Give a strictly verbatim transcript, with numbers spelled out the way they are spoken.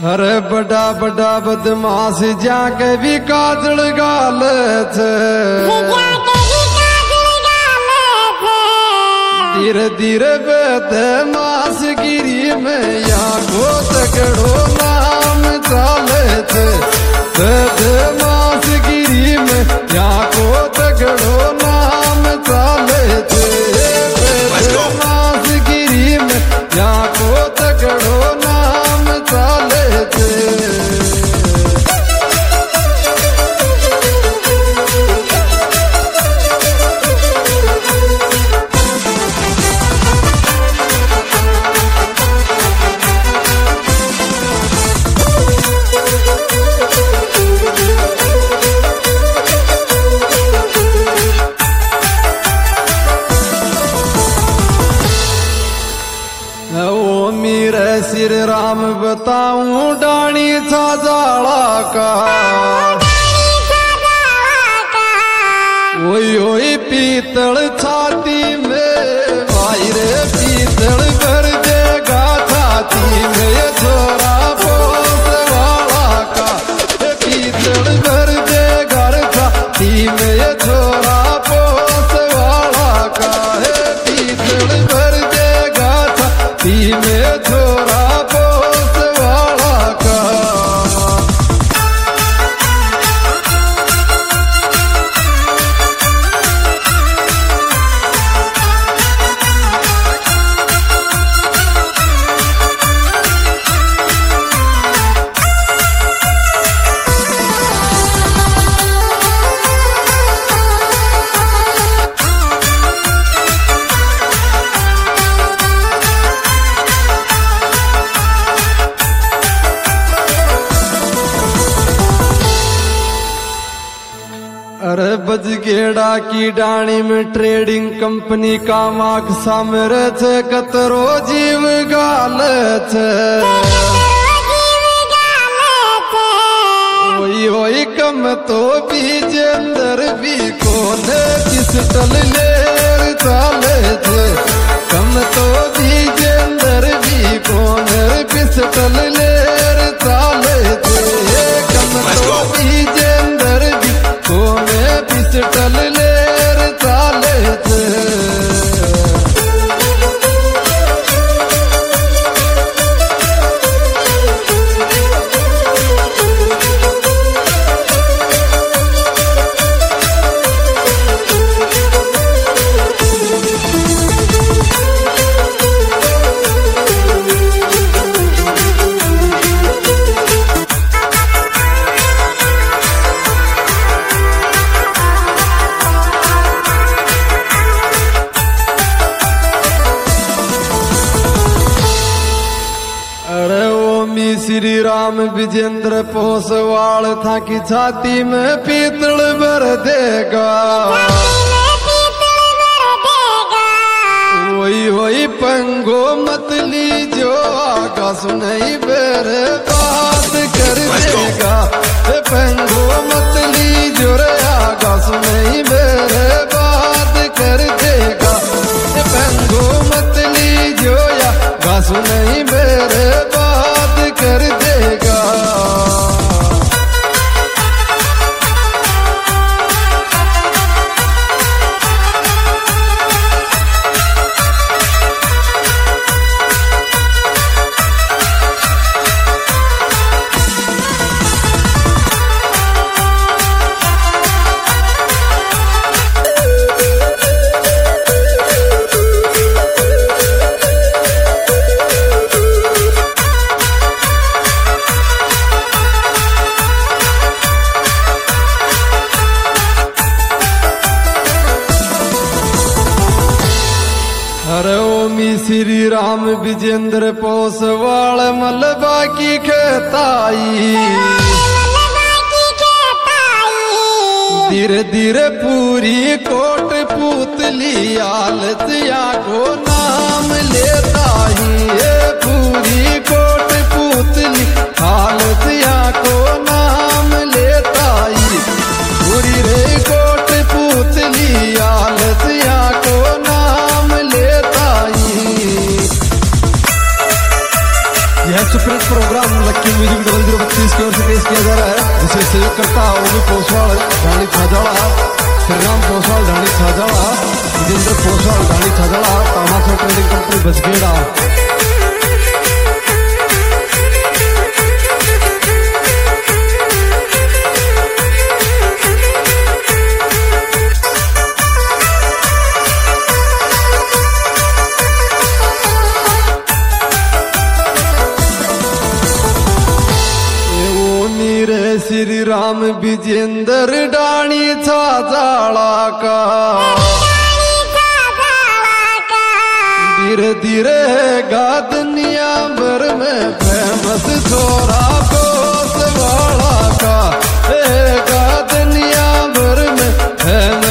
अरे बड़ा बड़ा बदमाश जाके भी काजल गाल धीरे धीरे बदमाश गिरी में यहाँ को तगड़ो नाम चाले थे बदमाश गिरी में यहाँ को तगड़ो नाम चाले थे बदमाश गिरी में यहाँ को तगड़ो नाम चाले थे। ओ मेरे सिर राम बताऊं डाणी छाजाड़ा का ओई ओई पीतल छाती में भाई रे पीतल भर देगा छाती में ये छोरा पोस वाला का पीतल भर देगा छाती में ये छोरा पोस वाला का है पीतल भर देगा छाती में छोरा पोस वाला का। अरे बजगेड़ा की डाणी में ट्रेडिंग कंपनी का माक सामरे छे कतरो जीव गाल छे ओई ओई कम तो बीज अंदर भी कोने पिस्टल लेर चाले छे कम तो बीज अंदर भी कोने पिस्टल लेर चाले छे कम तो बीज अंदर भी कोने पिस्टल लेर चाले थे। श्री राम विजेंद्र पोसवाल था की छाती में पीतल भर देगा वही वही पंगो मतली जो आकाश नहीं बेरे बात कर देगा पंगो मतली जो रे आकाश नहीं बेरे बात कर देगा पंगो मतली जो या आकाश नहीं बेरे बात कर देगा। अरे ओमी श्री राम विजेंद्र पोसवाल मलबा की खेताई धीरे धीरे पूरी कोट पुतली आलतिया को नाम लेता ही ये पूरी कोट पुतली आलतिया को नाम लेता ही पूरी रे कोट पुतली आलतिया को नाम लेता ही। यह supreme programme Lucky Music double zero बत्तीस की ओर से पेश किया जा रहा है, जिसे सहयोग करता ओमी पोसवाल ढाणी छाजाड़ा, श्रीराम पोसवाल ढाणी छाजाड़ा, विजेंद्र पोसवाल ढाणी छाजाड़ा, तामाशा ट्रेडिंग कंपनी बसगेड़ा। श्री राम विजेंद्र डाणी छाजाड़ा का धीरे धीरे गा दुनिया भर में फेमस छोरा पोसवाला का, गा दुनिया भर में फेमस